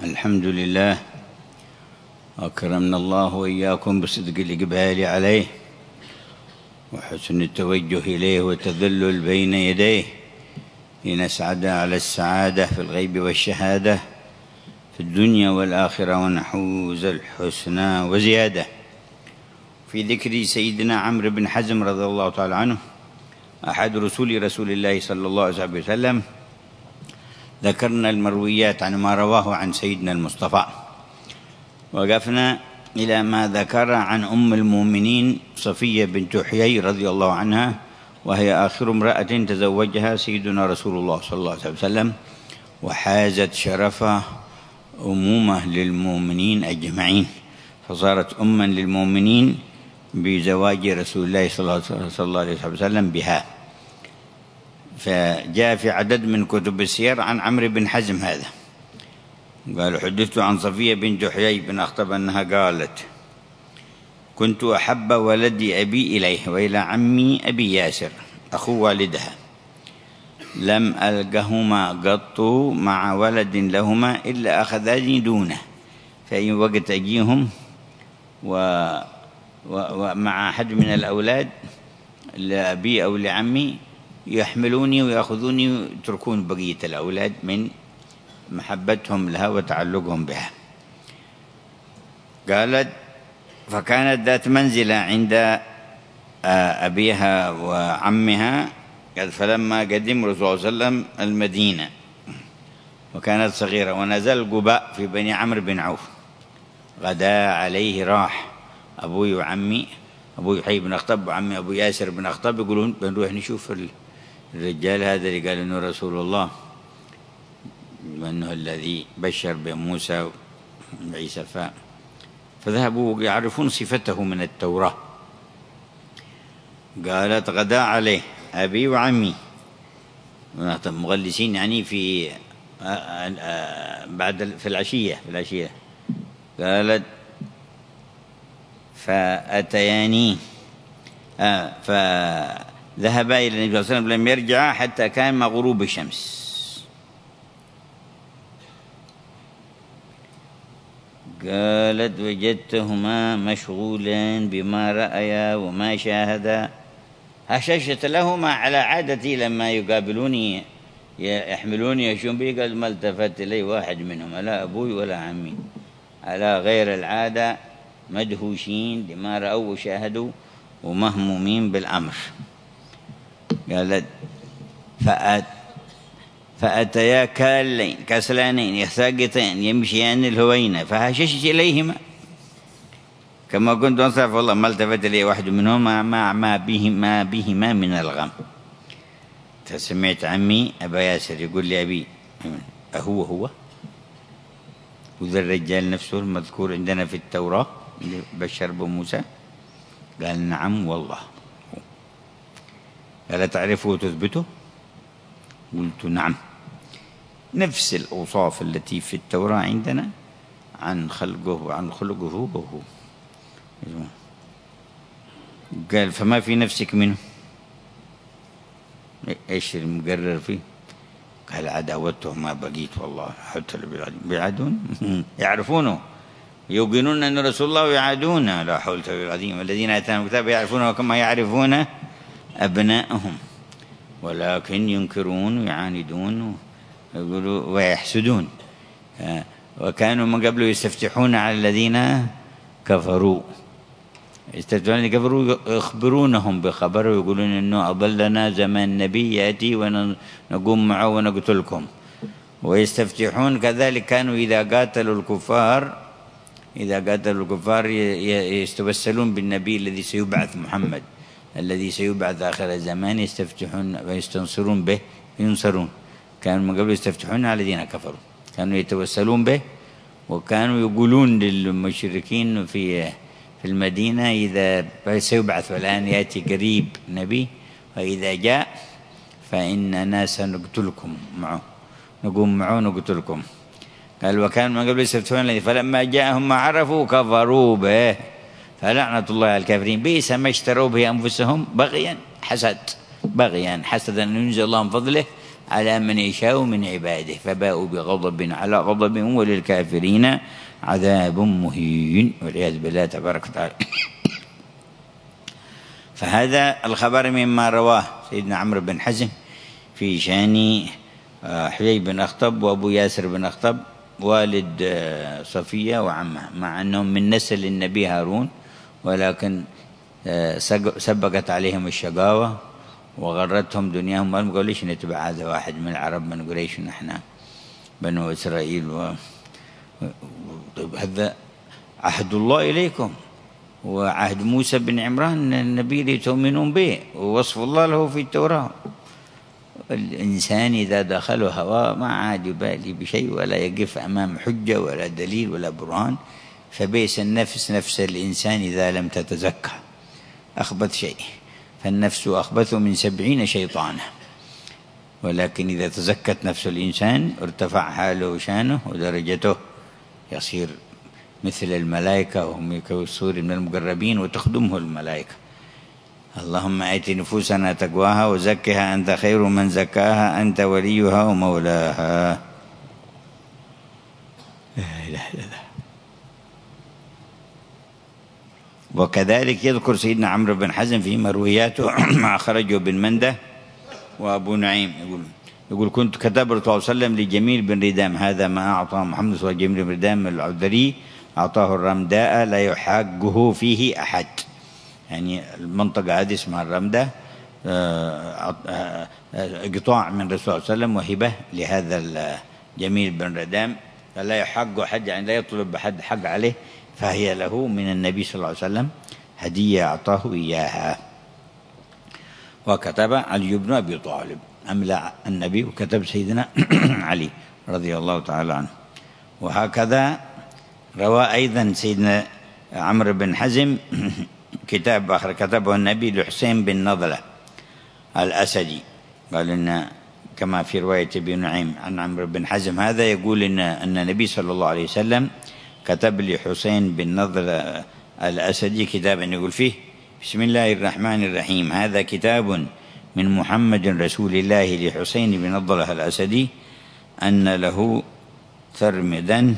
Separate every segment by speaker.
Speaker 1: الحمد لله، أكرمنا الله وإياكم بصدق الإقبال عليه وحسن التوجه إليه والتذلل بين يديه لنسعد على السعادة في الغيب والشهادة في الدنيا والآخرة ونحوز الحسنى وزيادة. في ذكر سيدنا عمرو بن حزم رضي الله تعالى عنه أحد رسول الله صلى الله عليه وسلم، ذكرنا المرويات عن ما رواه عن سيدنا المصطفى، وقفنا إلى ما ذكر عن أم المؤمنين صفية بنت حيي رضي الله عنها، وهي آخر امرأة تزوجها سيدنا رسول الله صلى الله عليه وسلم، وحازت شرف أمومة للمؤمنين أجمعين، فصارت أما للمؤمنين بزواج رسول الله صلى الله عليه وسلم بها. فجاء في عدد من كتب السير عن عمرو بن حزم هذا، قالوا: حدثت عن صفية بنت حيي بن أخطب أنها قالت: كنت أحب ولدي أبي إليه وإلى عمي أبي ياسر أخو والدها، لم ألقهما قط مع ولد لهما إلا أخذاني دونه، فأي وقت أجيهم ومع أحد من الأولاد لأبي أو لعمي يحملوني ويأخذوني ويتركون بقية الأولاد من محبتهم لها وتعلقهم بها. قالت: فكانت ذات منزلة عند أبيها وعمها، قال: فلما قدم رسول الله صلى الله عليه وسلم المدينة وكانت صغيرة ونزل قباء في بني عمرو بن عوف، غدا عليه راح أبوي وعمي، أبوي حي بن أخطب وعمي أبو ياسر بن أخطب، يقولون بنروح نشوف الرجال هذا اللي قال إنه رسول الله وأنه الذي بشر بموسى وعيسى، فذهبوا يعرفون صفته من التوراة. قالت: غدا عليه أبي وعمي، مغلسين يعني في بعد في العشية قالت: فأتياني فذهبا إلى النبي صلى الله عليه وسلم، لم يرجع حتى كان مع غروب الشمس. قالت: وجدتهما مشغولين بما رأيا وما شاهدا، هششت لهما على عادتي لما يقابلوني يحملوني يشون بي، قال: ما التفت إلي واحد منهم، لا أبوي ولا عمي، على غير العادة، مدهوشين لما رأوا وشاهدوا ومهمومين بالأمر. قالت: فأتيا كالين كسلانين يساقطين يمشيان الهوينة، فهششت إليهما كما كنت أنصرف، والله ما التفت إلي واحد منهما ما بهما من الغم. فسمعت عمي أبا ياسر يقول لي: أبي هو وذا الرجال نفسه المذكور عندنا في التوراة اللي بشر بموسى؟ قال: نعم والله. قال: تعرفه وتثبته؟ قلت: نعم، نفس الأوصاف التي في التوراة عندنا عن خلقه وعن خلقه وهو. قال: فما في نفسك منه؟ ايش المقرر فيه؟ قال: عداوته ما بقيت والله حتى بيعادون يعرفونه، يوقنون أن رسول الله يعادونه، لا حول ولا قوة إلا بالله، الذين آتاهم الكتاب يعرفونه كما يعرفون أبناءهم، ولكن ينكرون ويعاندون ويحسدون. وكانوا من قبل يستفتحون على الذين كفروا، يخبرونهم بخبر ويقولون إنه أضلنا زمان نبي يأتي ونقوم معه ونقتلكم. ويستفتحون كذلك، كانوا إذا قاتلوا الكفار يتوسلون بالنبي الذي سيبعث، محمد الذي سيبعث آخر الزمان، يستفتحون ويستنصرون به ينصرون. كانوا من قبل يستفتحون على الذين كفروا، كانوا يتوسلون به، وكانوا يقولون للمشركين في المدينة: إذا سيبعث والآن يأتي قريب نبي، وإذا جاء فإننا سنقتلكم معه، نقوم معه نقتلكم. قال: وكان من قبل يستفتحون، فلما جاءهم ما عرفوا كفروا به، فلعنة الله على الكافرين، بئس ما اشتروا به أنفسهم بغيا حسدا أن ينزل الله من فضله على من يشاء من عباده فباءوا بغضب على غضب وللكافرين عذاب مهين والعياذ بالله تبارك وتعالى. فهذا الخبر مما رواه سيدنا عمرو بن حزم في شان حيي بن أخطب وأبو ياسر بن أخطب والد صفية وعمها، مع أنهم من نسل النبي هارون، ولكن سبقت عليهم الشقاوة وغرتهم دنياهم، ما نقول ليش نتبع هذا واحد من العرب، ما نقول ليش نحن بنو إسرائيل هذا عهد الله إليكم وعهد موسى بن عمران النبي لتؤمنون به ووصف الله له في التوراة. الإنسان إذا دخل هواه ما عاد يبالي بشيء ولا يقف أمام حجة ولا دليل ولا برهان. فبئس النفس نفس الإنسان إذا لم تتزكى، أخبث شيء، فالنفس أخبث من 70 شيطانا. ولكن إذا تزكت نفس الإنسان ارتفع حاله وشانه ودرجته، يصير مثل الملائكة وهم كالسور من المقربين وتخدمه الملائكة. اللهم آت نفوسنا تقواها وزكها أنت خير من زكاها أنت وليها ومولاها. لا إله إلا الله. وكذلك يذكر سيدنا عمرو بن حزم في مروياته ما أخرجه بن منده وأبو نعيم، يقول كنت كتب الرسول صلى الله عليه وسلم لجميل بن ردام، هذا ما أعطى محمد صلى الله عليه وسلم جميل بن ردام العذري، أعطاه الرمداء لا يحاجه فيه أحد. يعني المنطقة هذه اسمها الرمدة، قطاع من الرسول صلى الله عليه وسلم وهبة لهذا جميل بن ردام، فلا يحاج أحد، يعني لا يطلب أحد حق عليه، فهي له من النبي صلى الله عليه وسلم هدية أعطاه إياها. وكتب علي بن أبي طالب، أملى النبي وكتب سيدنا علي رضي الله تعالى عنه. وهكذا روى أيضا سيدنا عمرو بن حزم كتاب آخر كتبه النبي لحسين بن نضلة الأسدي، قال إن كما في رواية ابن نعيم عن عمرو بن حزم هذا، يقول إن النبي صلى الله عليه وسلم كتب لحسين بن نضلة الأسدي كتابا يقول فيه: بسم الله الرحمن الرحيم، هذا كتاب من محمد رسول الله لحسين بن نضلة الأسدي أن له ثرمدا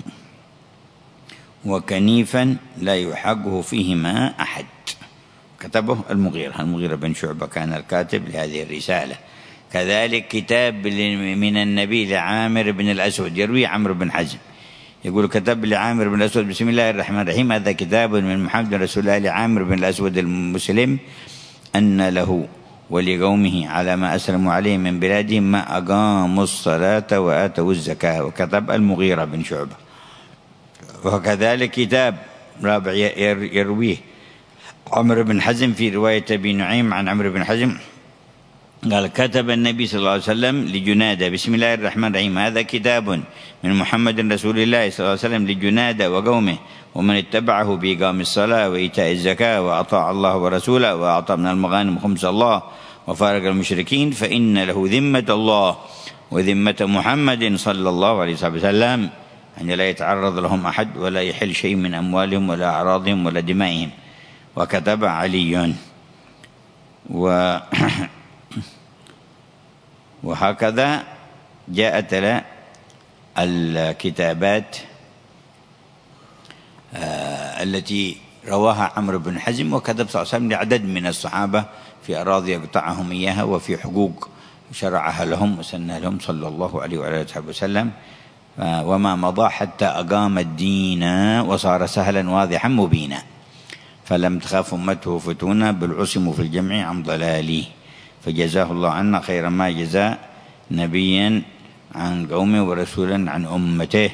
Speaker 1: وكنيفا لا يحاجه فيهما أحد. كتبه المغيرة بن شعبة كان الكاتب لهذه الرسالة. كذلك كتاب من النبي لعامر بن الأسود، يروي عمرو بن حزم يقول كتب لعامر بن الأسود بسم الله الرحمن الرحيم، هذا كتاب من محمد رسول الله لعامر بن الأسود المسلم أن له ولقومه على ما أسلموا عليه من بلادهم ما أقاموا الصلاة وآتوا الزكاة. وكتب المغيرة بن شعبة. وكذلك كتاب رابع يرويه عمرو بن حزم في رواية أبي نعيم عن عمرو بن حزم قال كتب النبي صلى الله عليه وسلم لجنادة بسم الله الرحمن الرحيم، هذا كتاب من محمد رسول الله صلى الله عليه وسلم لجنادة وقومه ومن اتبعه بإقام الصلاة وإيتاء الزكاة وأطاع الله ورسوله وأعطى من المغانم خمس الله وفارق المشركين فإن له ذمة الله وذمة محمد صلى الله عليه وسلم، أن لا يتعرض لهم أحد ولا يحل شيء من أموالهم ولا أعراضهم ولا دمائهم. وكتب علي. وهكذا جاءت الكتابات التي رواها عمرو بن حزم وكتب صلى الله عليه وسلم لعدد من الصحابة في أراضي يقطعهم إياها وفي حقوق شرعها لهم وسنها لهم صلى الله عليه وعلى آله وسلم. وما مضى حتى أقام الدين وصار سهلا واضحا مبينا، فلم تخاف أمته فتونا بل عصموا في الجمع عن ضلاله، فجزاه الله عنا خير ما جزاء نبيا عن قومه ورسولا عن أمته.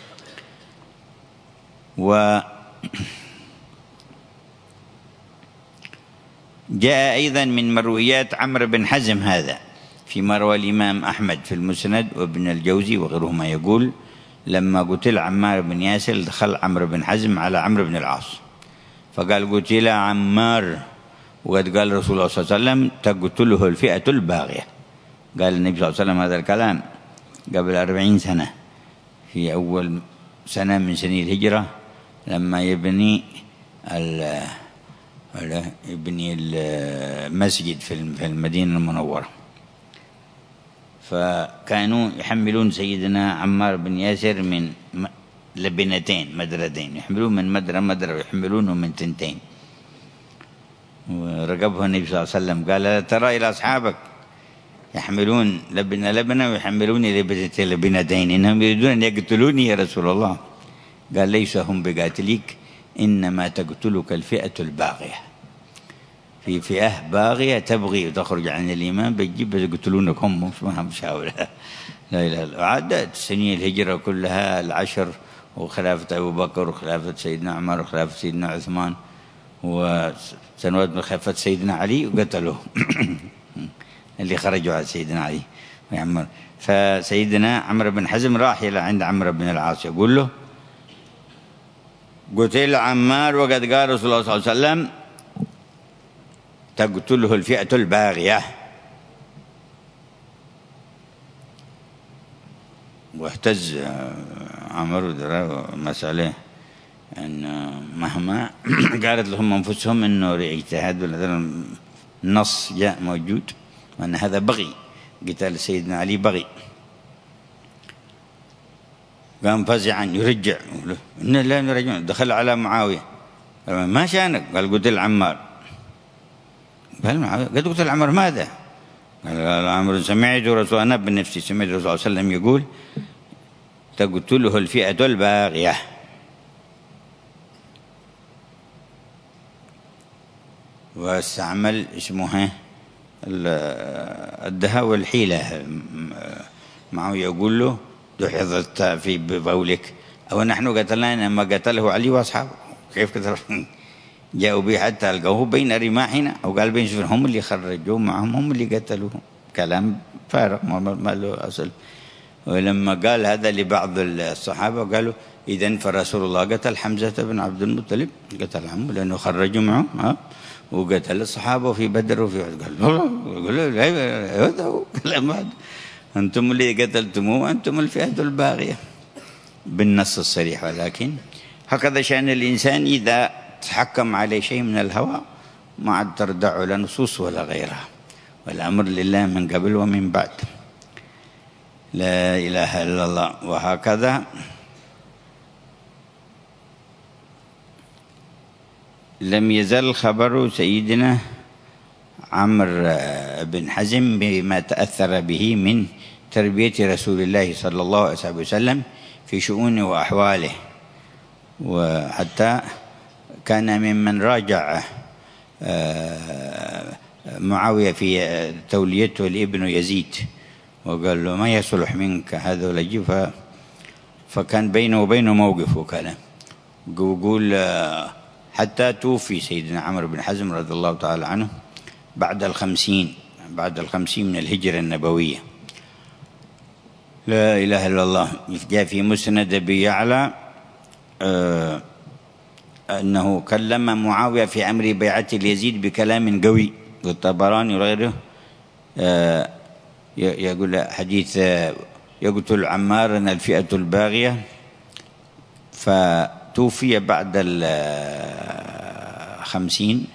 Speaker 1: جاء أيضا من مرويات عمرو بن حزم هذا فيما روى الإمام أحمد في المسند وابن الجوزي وغيرهما، يقول لما قتل عمار بن ياسر دخل عمرو بن حزم على عمرو بن العاص فقال قتل عمار، وقد قال رسول الله صلى الله عليه وسلم تقتله الفئة الباغية. قال النبي صلى الله عليه وسلم هذا الكلام قبل 40 سنة في أول سنة من سنين الهجرة لما يبني المسجد في المدينة المنورة. فكانوا يحملون سيدنا عمار بن ياسر من لبنتين مدرتين، يحملون من مدرة ويحملونه من تنتين. ورقبه النبي صلى الله عليه وسلم قال: لا ترى إلى أصحابك يحملون لبنة ويحملوني لبنتين، إنهم يريدون أن يقتلوني يا رسول الله. قال: ليس هم بقاتليك، إنما تقتلك الفئة الباغية. في فئة باغية تبغي وتخرج عن الإيمان بتجيب يقتلونك هم، مش هؤلاء. لا إله إلا الله. عدت سنين الهجرة كلها 10، وخلافة أبو بكر وخلافة سيدنا عمر وخلافة سيدنا عثمان وسنوات من خلافة سيدنا علي، وقتلوه اللي خرجوا على سيدنا علي وعمر. فسيدنا عمرو بن حزم راح إلى عند عمرو بن العاص يقول له: قتل عمار وقد قال رسول الله صلى الله عليه وسلم: تقتله الفئة الباغية. واهتز عمرو درى مسألة أن مهما قالت لهم أنفسهم أنه اجتهاد النص جاء موجود وأن هذا بغي، قتال سيدنا علي بغي. قام فزعا يرجع: إن لا نرجع. دخل على معاوية: ما شأنك؟ قال: قتل عمار. قال: معاوية قد قتل عمار ماذا؟ قال عمرو: سمعت رسول، أنا بنفسي سمعت الرسول صلى الله عليه وسلم يقول: تقتله الفئة الباغية. واستعمل اسمها الدهاء والحيلة. معه يقول له: دحضت في بولك، أو نحن قتلنا إنما قتله علي وأصحابه. كيف قتل؟ جاءوا به حتى ألقوه بين رماحنا، أو قال بين سفر، هم اللي خرجوه معهم، هم اللي قتلوه. كلام فارغ ما له أصل. ولما قال هذا لبعض الصحابة قالوا: إذن فرسول الله قتل حمزة بن عبد المطلب، قتل عمه لأنه خرجوا معه، وقتل الصحابة في بدر وفي أحد. قال: هذا كلام واحد، أنتم اللي قتلتموه، أنتم الفئة الباغية بالنص الصريح. ولكن هكذا شأن الإنسان إذا تحكم عليه شيء من الهوى ما عاد تردع لا نصوص ولا غيرها، والأمر لله من قبل ومن بعد. لا إله إلا الله. وهكذا لم يزل خبر سيدنا عمرو بن حزم بما تأثر به من تربية رسول الله صلى الله عليه وسلم في شؤونه وأحواله، وحتى كان ممن راجع معاوية في توليته لابن يزيد، وقال له: ما يصلح منك هذا ولا يجي. فكان بينه وبينه موقف وكلام. يقول حتى توفي سيدنا عمرو بن حزم رضي الله تعالى عنه بعد 50 من الهجرة النبوية. لا إله إلا الله. جاء في مسند أبي يعلى أنه كلم معاوية في أمر بيعة اليزيد بكلام قوي، والطبراني وغيره يقول حديث: يقتل عمار الفئة الباغية. فتوفي بعد 50،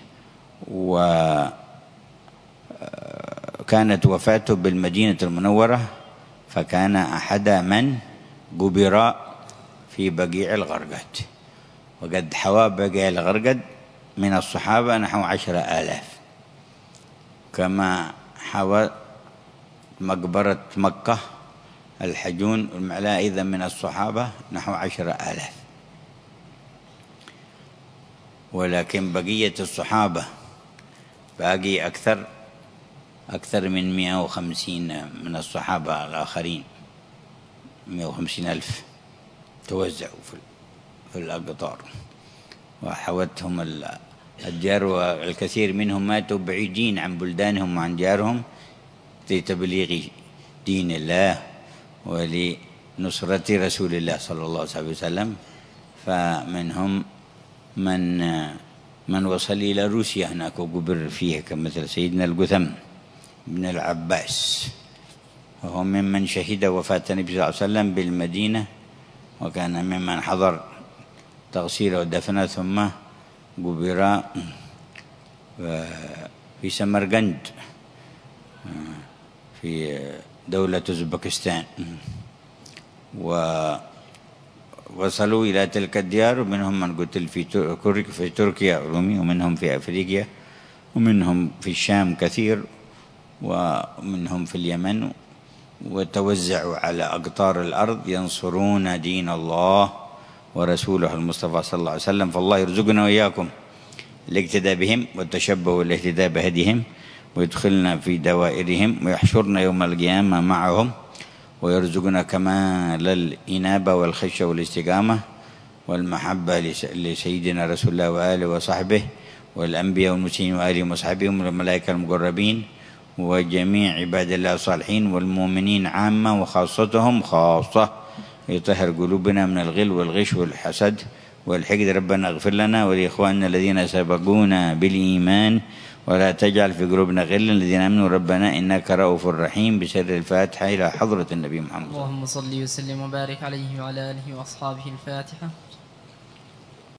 Speaker 1: وكانت وفاته بالمدينة المنورة، فكان أحد من قبر في بقيع الغرقد، وقد حوى بقيع الغرقد من الصحابة نحو 10,000، كما حوى مقبرة مكة الحجون والمعلاء أيضا من الصحابة نحو 10,000. ولكن بقية الصحابة باقي أكثر من 150 من الصحابة الآخرين، 150,000 توزعوا في الأقطار، وحوتهم الديار، والكثير منهم ماتوا بعيدين عن بلدانهم وعن ديارهم لتبليغ دين الله ولنصرة رسول الله صلى الله عليه وسلم. فمنهم من وصل إلى روسيا هناك وقبر فيها، كمثل سيدنا القثم بن العباس، وهو ممن شهد وفاة النبي صلى الله عليه وسلم بالمدينة، وكان ممن حضر تغسيله ودفنه، ثم قبر في سمرقند في دولة أوزبكستان، ووصلوا إلى تلك الديار، ومنهم من قتل في تركيا رومي، ومنهم في أفريقيا، ومنهم في الشام كثير، ومنهم في اليمن، وتوزعوا على أقطار الأرض ينصرون دين الله ورسوله المصطفى صلى الله عليه وسلم. فالله يرزقنا وإياكم الاقتداء بهم والتشبه والاهتداء بهديهم، ويدخلنا في دوائرهم، ويحشرنا يوم القيامة معهم، ويرزقنا كمال الإنابة والخشية والاستقامة والمحبة لسيدنا رسول الله وآله وصحبه، والأنبياء والمرسلين وآلهم وصحبهم، والملائكة المقربين، وجميع عباد الله الصالحين، والمؤمنين عامة وخاصتهم خاصة. يطهر قلوبنا من الغل والغش والحسد والحقد. ربنا اغفر لنا ولإخواننا الذين سبقونا بالإيمان، ولا تجعل في قلوبنا غلا الذين آمنوا ربنا إنك رؤوف رحيم. بسر الفاتحة إلى حضرة النبي محمد.
Speaker 2: اللهم صل وسلم وبارك عليه وعلى آله وأصحابه. الفاتحة.